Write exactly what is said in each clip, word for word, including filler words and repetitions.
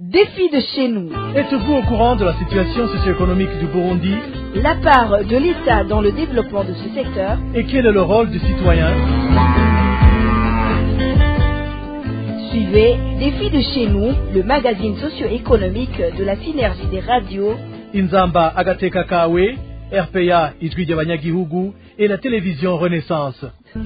Défi de chez nous. Êtes-vous au courant de la situation socio-économique du Burundi? La part de l'État dans le développement de ce secteur. Et quel est le rôle du citoyen? Suivez Défi de chez nous, le magazine socio-économique de la synergie des radios Inzamba Agateka Kawe, R P A Ijwi ry'Abanyagihugu et la télévision Renaissance.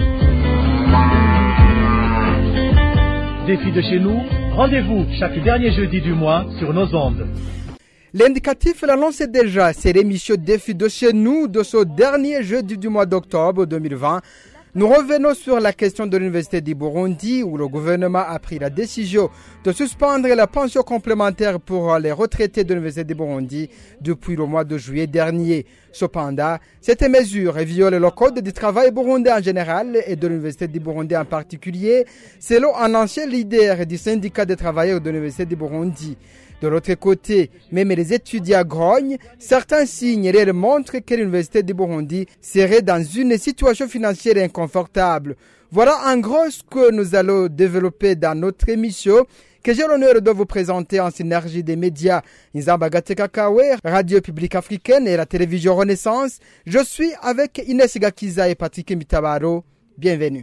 Défi de chez nous, rendez-vous chaque dernier jeudi du mois sur nos ondes. L'indicatif l'annonce déjà, c'est l'émission Défi de chez nous de ce dernier jeudi du mois d'octobre deux mille vingt. Nous revenons sur la question de l'Université du Burundi où le gouvernement a pris la décision de suspendre la pension complémentaire pour les retraités de l'Université du Burundi depuis le mois de juillet dernier. Cependant, cette mesure viole le code du travail burundais en général et de l'Université du Burundi en particulier, selon un ancien leader du syndicat des travailleurs de l'Université du Burundi. De l'autre côté, même les étudiants grognent, certains signes réels montrent que l'Université du Burundi serait dans une situation financière inconfortable. Voilà en gros ce que nous allons développer dans notre émission, que j'ai l'honneur de vous présenter en synergie des médias Nzamba Agateka Kawe, Radio Publique Africaine et la télévision Renaissance. Je suis avec Inès Gakiza et Patrick Mitabaro. Bienvenue.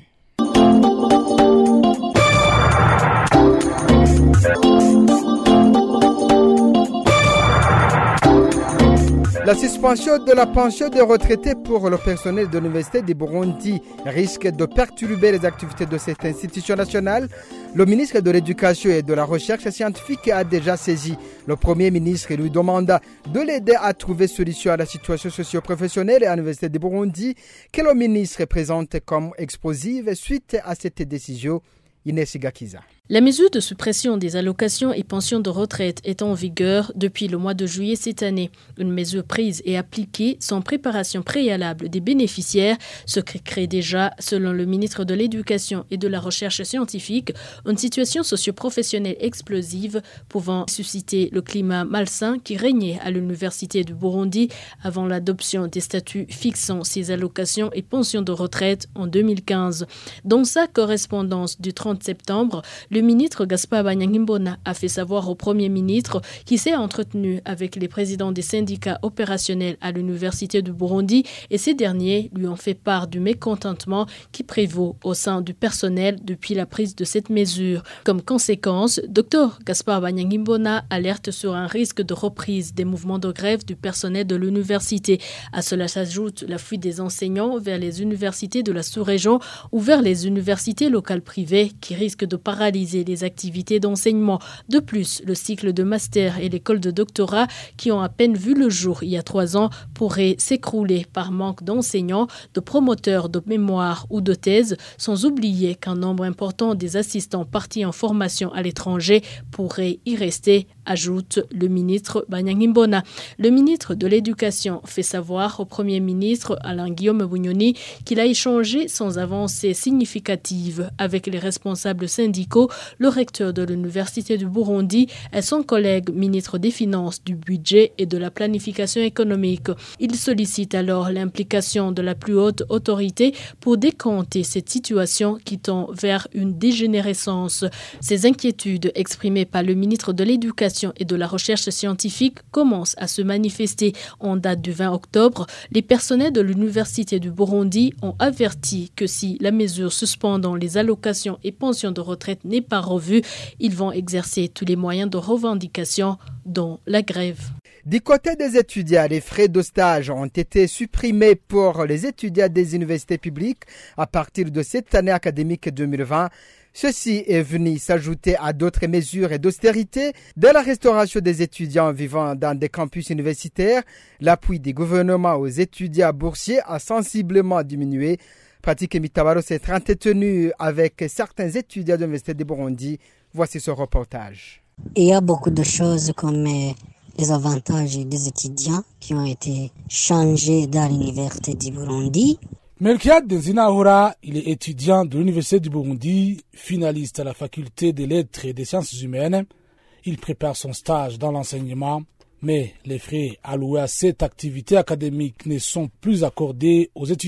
La suspension de la pension des retraités pour le personnel de l'Université du Burundi risque de perturber les activités de cette institution nationale. Le ministre de l'Éducation et de la Recherche scientifique a déjà saisi le Premier ministre et lui demanda de l'aider à trouver solution à la situation socio-professionnelle à l'Université du Burundi que le ministre présente comme explosive suite à cette décision. Inès Gakiza. La mesure de suppression des allocations et pensions de retraite est en vigueur depuis le mois de juillet cette année. Une mesure prise et appliquée sans préparation préalable des bénéficiaires, ce qui crée déjà, selon le ministre de l'Éducation et de la Recherche scientifique, une situation socio-professionnelle explosive pouvant susciter le climat malsain qui régnait à l'Université du Burundi avant l'adoption des statuts fixant ces allocations et pensions de retraite en deux mille quinze. Dans sa correspondance du trente septembre, le ministre Gaspard Banyankimbona a fait savoir au Premier ministre qu'il s'est entretenu avec les présidents des syndicats opérationnels à l'Université du Burundi et ces derniers lui ont fait part du mécontentement qui prévaut au sein du personnel depuis la prise de cette mesure. Comme conséquence, Dr Gaspard Banyankimbona alerte sur un risque de reprise des mouvements de grève du personnel de l'université. À cela s'ajoute la fuite des enseignants vers les universités de la sous-région ou vers les universités locales privées qui risquent de paralyser les activités d'enseignement. De plus, le cycle de master et l'école de doctorat qui ont à peine vu le jour il y a trois ans pourraient s'écrouler par manque d'enseignants, de promoteurs de mémoire ou de thèse, sans oublier qu'un nombre important des assistants partis en formation à l'étranger pourraient y rester, ajoute le ministre Banyankimbona. Le ministre de l'Éducation fait savoir au Premier ministre Alain Guillaume Bunyoni qu'il a échangé sans avancée significative avec les responsables syndicaux, le recteur de l'Université du Burundi et son collègue ministre des Finances, du Budget et de la Planification économique. Il sollicite alors l'implication de la plus haute autorité pour décanter cette situation qui tend vers une dégénérescence. Ces inquiétudes exprimées par le ministre de l'Éducation et de la Recherche scientifique commencent à se manifester. En date du vingt octobre, les personnels de l'Université du Burundi ont averti que si la mesure suspendant les allocations et pensions de retraite n'est pas revue, ils vont exercer tous les moyens de revendication, dont la grève. Du côté des étudiants, les frais de stage ont été supprimés pour les étudiants des universités publiques à partir de cette année académique deux mille vingt. Ceci est venu s'ajouter à d'autres mesures d'austérité de la restauration des étudiants vivant dans des campus universitaires. L'appui du gouvernement aux étudiants boursiers a sensiblement diminué. Patrick Mitabaro s'est entretenu avec certains étudiants de l'Université du Burundi. Voici ce reportage. Il y a beaucoup de choses comme les avantages des étudiants qui ont été changés dans l'Université du Burundi. Melchiad Denzinahora, il est étudiant de l'Université du Burundi, finaliste à la faculté des lettres et des sciences humaines. Il prépare son stage dans l'enseignement, mais les frais alloués à cette activité académique ne sont plus accordés aux étudiants.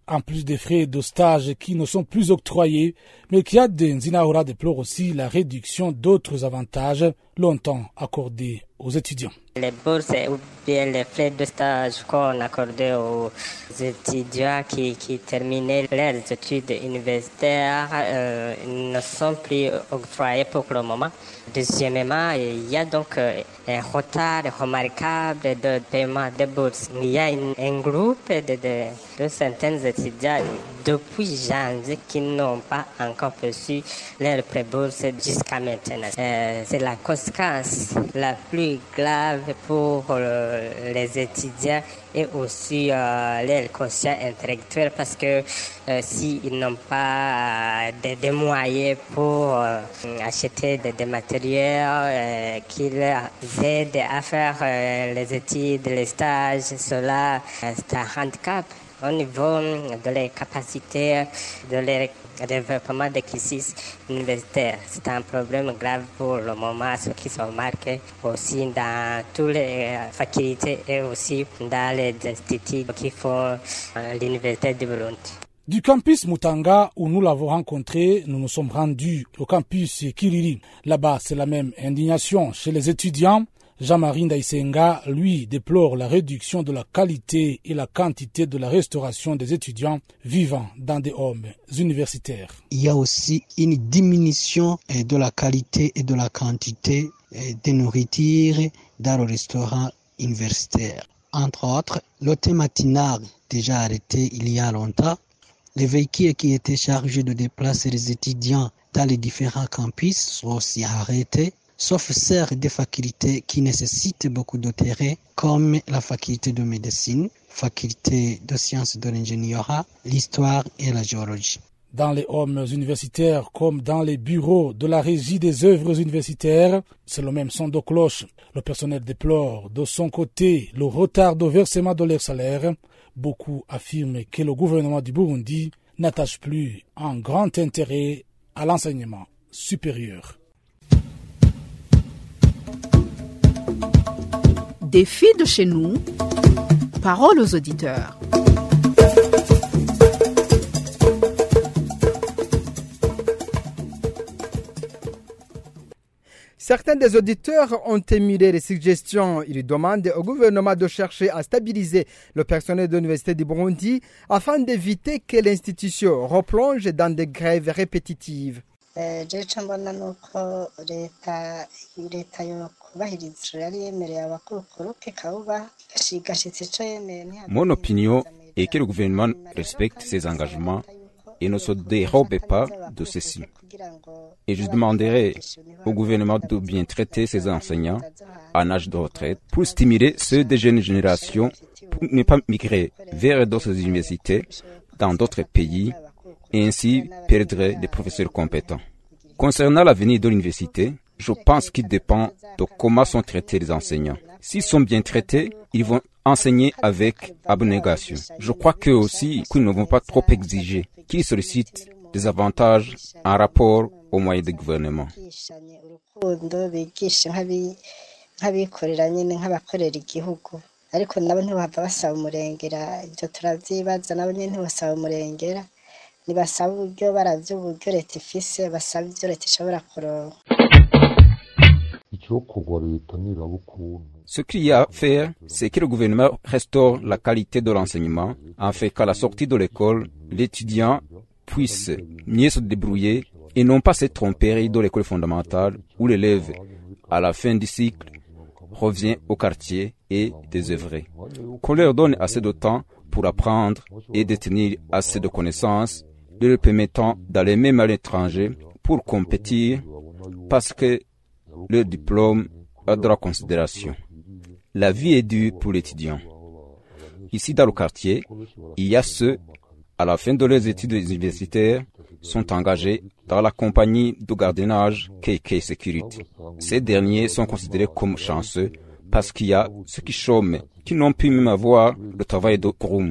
en plus des frais de stage qui ne sont plus octroyés. Melchiade Nzinaoura déplore aussi la réduction d'autres avantages longtemps accordés aux étudiants. Les bourses ou bien les frais de stage qu'on accordait aux étudiants qui, qui terminaient leurs études universitaires euh, ne sont plus octroyés pour le moment. Deuxièmement, il y a donc un retard remarquable de paiement des bourses. Il y a une, un groupe de, de, de centaines d'étudiants depuis janvier qui n'ont pas encore reçu leur pré-bourse jusqu'à maintenant. Euh, c'est la conséquence la plus grave pour euh, les étudiants et aussi euh, les conscients intellectuels parce que euh, s'ils n'ont pas euh, des, des moyens pour euh, acheter des, des matériels euh, qui leur aident à faire euh, les études, les stages, cela euh, c'est un handicap au niveau de les capacités, de les développement des cursus universitaires. C'est un problème grave pour le moment, ce qui se remarque aussi dans toutes les facultés et aussi dans les instituts qui font l'université de Burundi. Du campus Mutanga, où nous l'avons rencontré, nous nous sommes rendus au campus Kiriri. Là-bas, c'est la même indignation chez les étudiants. Jean-Marie Ndaïsenga, lui, déplore la réduction de la qualité et la quantité de la restauration des étudiants vivant dans des homes universitaires. Il y a aussi une diminution de la qualité et de la quantité de nourriture dans le restaurant universitaire. Entre autres, l'hôtel matinal, déjà arrêté il y a longtemps, les véhicules qui étaient chargés de déplacer les étudiants dans les différents campus sont aussi arrêtés. Sauf celles des facultés qui nécessitent beaucoup de terrain, comme la faculté de médecine, faculté de sciences de l'ingénierie, l'histoire et la géologie. Dans les homes universitaires comme dans les bureaux de la régie des œuvres universitaires, c'est le même son de cloche. Le personnel déplore de son côté le retard de versement de leur salaire. Beaucoup affirment que le gouvernement du Burundi n'attache plus un grand intérêt à l'enseignement supérieur. Défi de chez nous, parole aux auditeurs. Certains des auditeurs ont émulé des suggestions. Ils demandent au gouvernement de chercher à stabiliser le personnel de l'Université du Burundi afin d'éviter que l'institution replonge dans des grèves répétitives. Mon opinion est que le gouvernement respecte ses engagements et ne se dérobe pas de ceci. Et je demanderai au gouvernement de bien traiter ses enseignants en âge de retraite pour stimuler ceux des jeunes générations pour ne pas migrer vers d'autres universités dans d'autres pays et ainsi perdre des professeurs compétents. Concernant l'avenir de l'université, je pense qu'il dépend de comment sont traités les enseignants. S'ils sont bien traités, ils vont enseigner avec abnégation. Je crois qu'eux aussi, qu'ils ne vont pas trop exiger, qu'ils sollicitent des avantages en rapport aux moyens du gouvernement. Ce qu'il y a à faire, c'est que le gouvernement restaure la qualité de l'enseignement, en fait qu'à la sortie de l'école, l'étudiant puisse mieux se débrouiller et non pas se tromper dans l'école fondamentale où l'élève, à la fin du cycle, revient au quartier et désœuvré. Qu'on leur donne assez de temps pour apprendre et détenir assez de connaissances, leur permettant d'aller même à l'étranger pour compétir parce que leur diplôme a de la considération. La vie est dure pour l'étudiant. Ici dans le quartier, il y a ceux, à la fin de leurs études universitaires, sont engagés dans la compagnie de gardiennage K K Security. Ces derniers sont considérés comme chanceux parce qu'il y a ceux qui chôment, qui n'ont pu même avoir le travail de groom.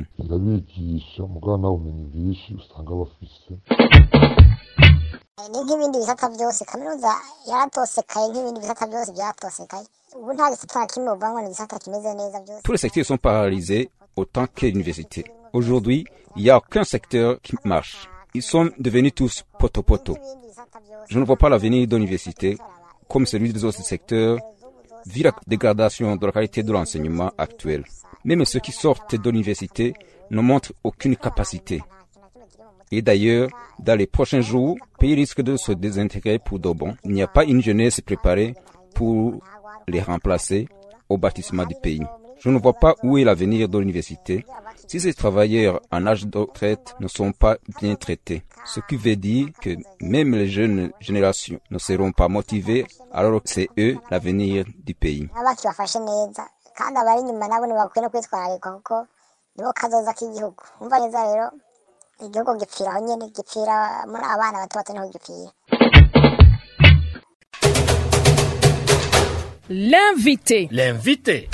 Tous les secteurs sont paralysés autant que l'université. Aujourd'hui, il n'y a aucun secteur qui marche. Ils sont devenus tous poto-poto. Je ne vois pas l'avenir de l'université comme celui des autres secteurs, vu la dégradation de la qualité de l'enseignement actuel. Même ceux qui sortent de l'université ne montrent aucune capacité. Et d'ailleurs, dans les prochains jours, le pays risque de se désintégrer pour de bon. Il n'y a pas une jeunesse préparée pour les remplacer au bâtiment du pays. Je ne vois pas où est l'avenir de l'université si ces travailleurs en âge de retraite ne sont pas bien traités. Ce qui veut dire que même les jeunes générations ne seront pas motivées, alors que c'est eux l'avenir du pays. L'invité. L'invité.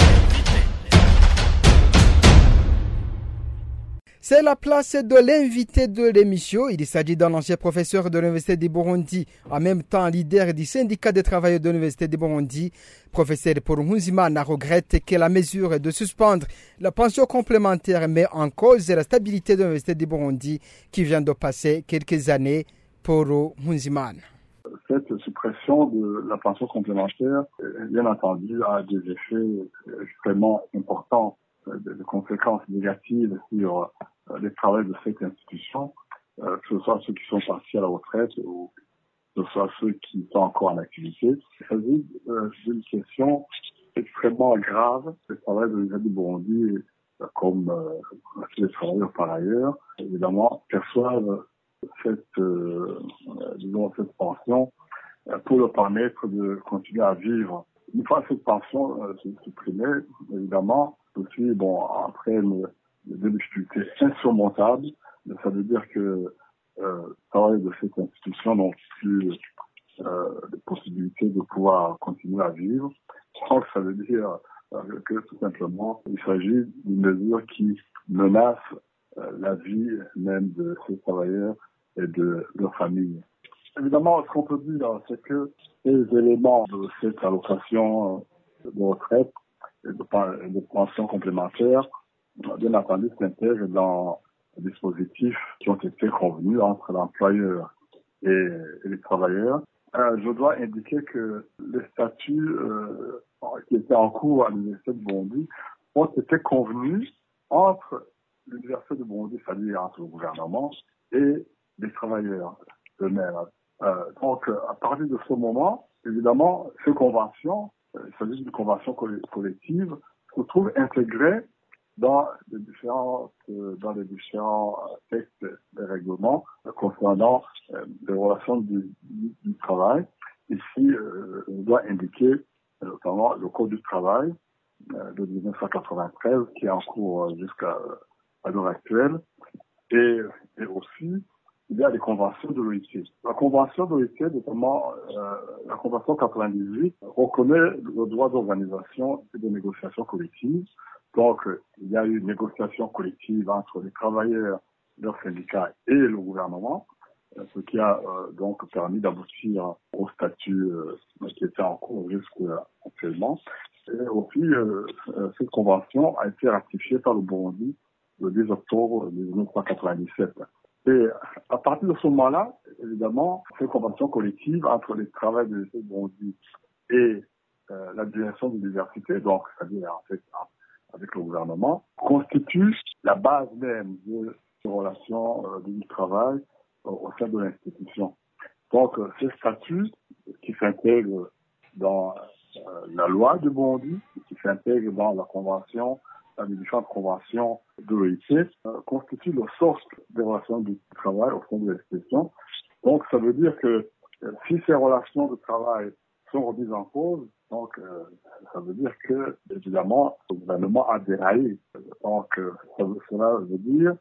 C'est la place de l'invité de l'émission. Il s'agit d'un ancien professeur de l'Université du Burundi, en même temps leader du syndicat des travailleurs de l'Université du Burundi. Professeur pour Nkunzimana regrette que la mesure de suspendre la pension complémentaire met en cause la stabilité de l'Université du Burundi qui vient de passer quelques années pour Nkunzimana. Cette suppression de la pension complémentaire, bien entendu, a des effets extrêmement importants, des conséquences négatives sur les travailleurs de cette institution, que ce soit ceux qui sont partis à la retraite ou que ce soit ceux qui sont encore en activité. Il s'agit d'une question extrêmement grave. Les travailleurs de l'Université du Burundi, comme les travailleurs par ailleurs, évidemment, perçoivent cette, euh, disons, cette pension euh, pour leur permettre de continuer à vivre. Une fois cette pension euh, supprimée, évidemment, aussi, bon, entraîne des difficultés insurmontables. Ça veut dire que euh, les travailleurs de cette institution n'ont plus euh, de possibilité de pouvoir continuer à vivre. Donc, ça veut dire euh, que tout simplement, il s'agit d'une mesure qui menace euh, la vie même de ces travailleurs et de leur famille. Évidemment, ce qu'on peut dire, c'est que les éléments de cette allocation de retraite et de, de pension complémentaire, bien entendu, s'intègrent dans les dispositifs qui ont été convenus entre l'employeur et, et les travailleurs. Euh, je dois indiquer que les statuts euh, qui étaient en cours à l'Université de Burundi ont été convenus entre l'Université de Burundi, c'est-à-dire entre le gouvernement, et les travailleurs eux-mêmes. Euh, donc, à partir de ce moment, évidemment, ces conventions, euh, il s'agit d'une convention collective, se trouvent intégrées dans les différents, euh, dans les différents textes et règlements euh, concernant euh, les relations du, du, du travail. Ici, euh, on doit indiquer euh, notamment le Code du travail euh, de dix-neuf cent quatre-vingt-treize qui est en cours euh, jusqu'à euh, l'heure actuelle, et, et aussi il y a des conventions de l'O I T. La convention de l'O I T, notamment euh, la convention quatre-vingt-dix-huit, reconnaît le droit d'organisation et de négociation collective. Donc, il y a eu une négociation collective entre les travailleurs, leurs syndicats et le gouvernement, ce qui a euh, donc permis d'aboutir au statut euh, qui était en cours jusqu'à actuellement. Et aussi, euh, cette convention a été ratifiée par le Burundi le dix octobre dix-neuf cent quatre-vingt-dix-sept. Et à partir de ce moment-là, évidemment, cette convention collective entre les travailleurs de l'Université de Burundi et euh, la direction de l'université, donc c'est-à-dire en fait avec le gouvernement, constitue la base même de ces relations euh, du travail euh, au sein de l'institution. Donc, euh, ces statuts qui s'intègrent dans euh, la loi de Burundi, qui s'intègrent dans la convention, dans les différentes conventions de l'O I T, euh, constituent le socle des relations du travail au sein de l'institution. Donc, ça veut dire que euh, si ces relations de travail sont remises en cause, donc euh, ça veut dire que, évidemment, le gouvernement a déraillé. Donc, euh, ça veut, cela veut dire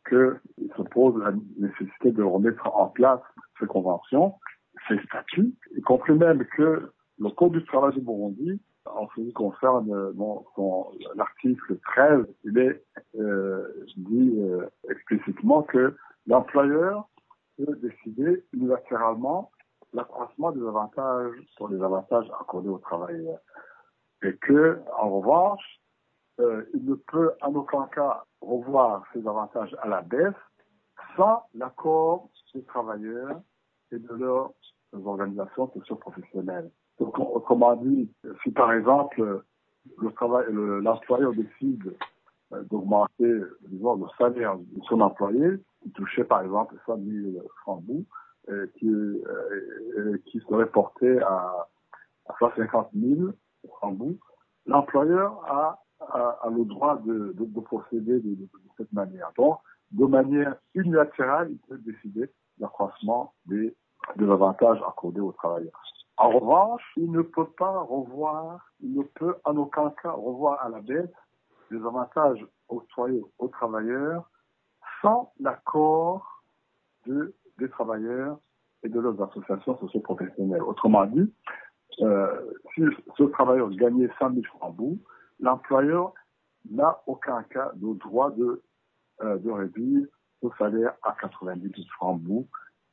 qu'il se pose la nécessité de remettre en place ces conventions, ces statuts, y compris même que le Code du travail du Burundi, en ce qui concerne bon, son, l'article treize, il est euh, dit euh, explicitement que l'employeur peut décider unilatéralement l'accroissement des avantages sur les avantages accordés aux travailleurs. Et que, en revanche, euh, il ne peut en aucun cas revoir ses avantages à la baisse sans l'accord des travailleurs et de leurs organisations socio-professionnelles. Donc, autrement dit, si par exemple le travail, le, l'employeur décide euh, d'augmenter, disons, le salaire de son employé, qui touchait par exemple cent mille francs bout, euh, qui, euh, qui serait porté à, à cent cinquante mille francs bout, l'employeur a, a, a le droit de, de, de procéder de, de, de cette manière. Donc, de manière unilatérale, il peut décider l'accroissement des, des avantages accordés aux travailleurs. En revanche, il ne peut pas revoir, il ne peut en aucun cas revoir à la baisse les avantages octroyés aux travailleurs sans l'accord de, des travailleurs et de leurs associations socio-professionnelles. Autrement dit, euh, si ce travailleur gagnait cent mille francs bout, l'employeur n'a aucun cas de droit de, euh, de réduire le salaire à quatre-vingt-dix mille francs bout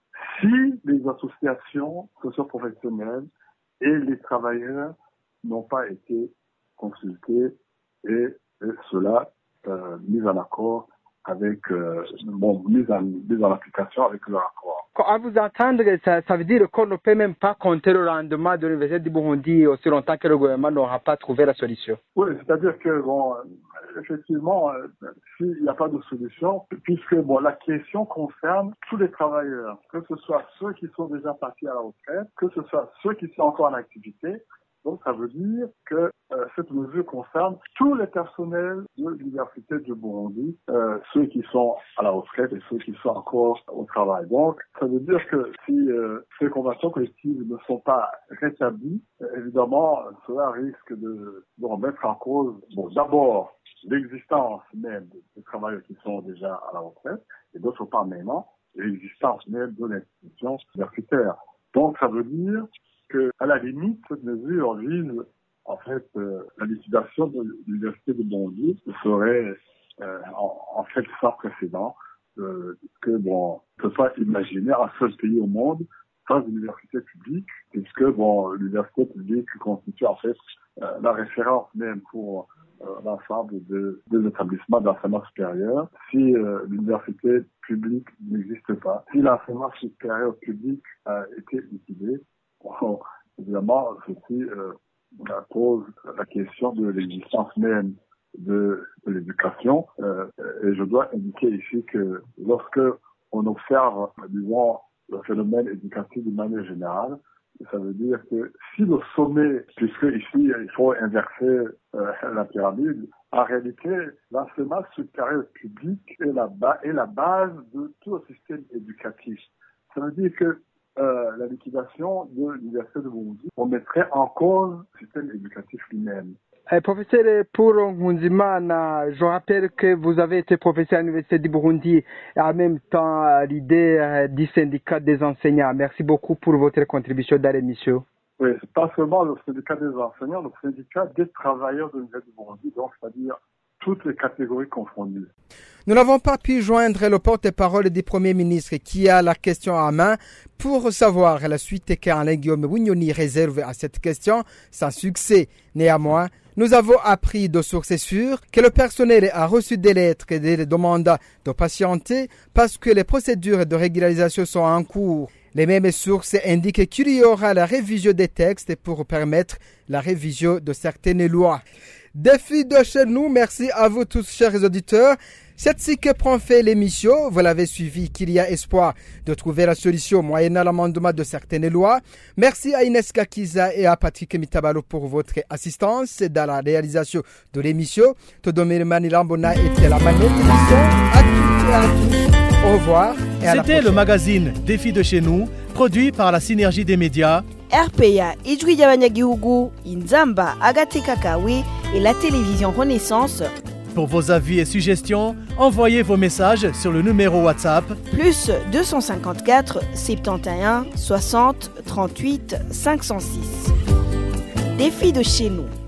si les associations socio-professionnelles et les travailleurs n'ont pas été consultés et, et cela euh, mis en accord avec, euh, bon, mis en, mis en application avec leur accord. À vous entendre, ça, ça veut dire qu'on ne peut même pas compter le rendement de l'Université du Burundi aussi longtemps que le gouvernement n'aura pas trouvé la solution. Oui, c'est-à-dire que, bon, effectivement, euh, s'il n'y a pas de solution, puisque, bon, la question concerne tous les travailleurs, que ce soit ceux qui sont déjà partis à la retraite, que ce soit ceux qui sont encore en activité. Donc, ça veut dire que euh, cette mesure concerne tous les personnels de l'Université du Burundi, euh, ceux qui sont à la retraite et ceux qui sont encore au travail. Donc, ça veut dire que si euh, ces conventions collectives ne sont pas rétablies, euh, évidemment, cela risque de, de remettre en cause, bon, d'abord, l'existence même des travailleurs qui sont déjà à la retraite, et d'autre part, maintenant, l'existence même de l'institution universitaire. Donc, ça veut dire que, à la limite, cette mesure vise, en fait, euh, la liquidation de l'Université de Burundi, ce serait, euh, en, en fait, sans précédent, euh, que, bon, on ne peut pas imaginer un seul pays au monde sans université publique, puisque, bon, l'université publique constitue, en fait, euh, la référence même pour euh, l'ensemble de, des établissements d'enseignement supérieur. Si euh, l'université publique n'existe pas, si l'enseignement supérieur public a été liquidé, bon, évidemment, ceci euh, pose la question de l'existence même de, de l'éducation. Euh, et je dois indiquer ici que lorsque on observe, disons, le phénomène éducatif de manière générale, ça veut dire que si le sommet, puisque ici il faut inverser euh, la pyramide, en réalité, l'enseignement supérieur public est la, ba- est la base de tout le système éducatif. Ça veut dire que Euh, la liquidation de l'Université de Burundi, on mettrait en cause le système éducatif lui-même. Eh, professeur pour Nkunzimana, je rappelle que vous avez été professeur à l'Université du Burundi et en même temps l'idée euh, du syndicat des enseignants. Merci beaucoup pour votre contribution dans l'émission. Oui, c'est pas seulement le syndicat des enseignants, le syndicat des travailleurs de l'Université du Burundi, donc c'est-à-dire toutes les catégories confondues. Nous n'avons pas pu joindre le porte-parole du Premier ministre qui a la question en main pour savoir la suite qu'Alain Guillaume Bunyoni réserve à cette question sans succès. Néanmoins, nous avons appris de sources sûres que le personnel a reçu des lettres et des demandes de patienter parce que les procédures de régularisation sont en cours. Les mêmes sources indiquent qu'il y aura la révision des textes pour permettre la révision de certaines lois. Défi de chez nous, merci à vous tous, chers auditeurs. C'est ainsi que prend fait l'émission. Vous l'avez suivi, qu'il y a espoir de trouver la solution moyennant l'amendement de certaines lois. Merci à Inès Kakiza et à Patrick Mitabalo pour votre assistance dans la réalisation de l'émission. Todomir Manilambona était la manette d'émission. À toutes et à tous. Au revoir et à la prochaine. C'était le magazine Défi de chez nous, produit par la synergie des médias. R P A, Ijwi Yabanyagihugu, Inzamba, Agateka Kawe et la télévision Renaissance. Pour vos avis et suggestions, envoyez vos messages sur le numéro WhatsApp plus deux cent cinquante-quatre soixante et onze soixante trente-huit cinq cent six. Défi de chez nous.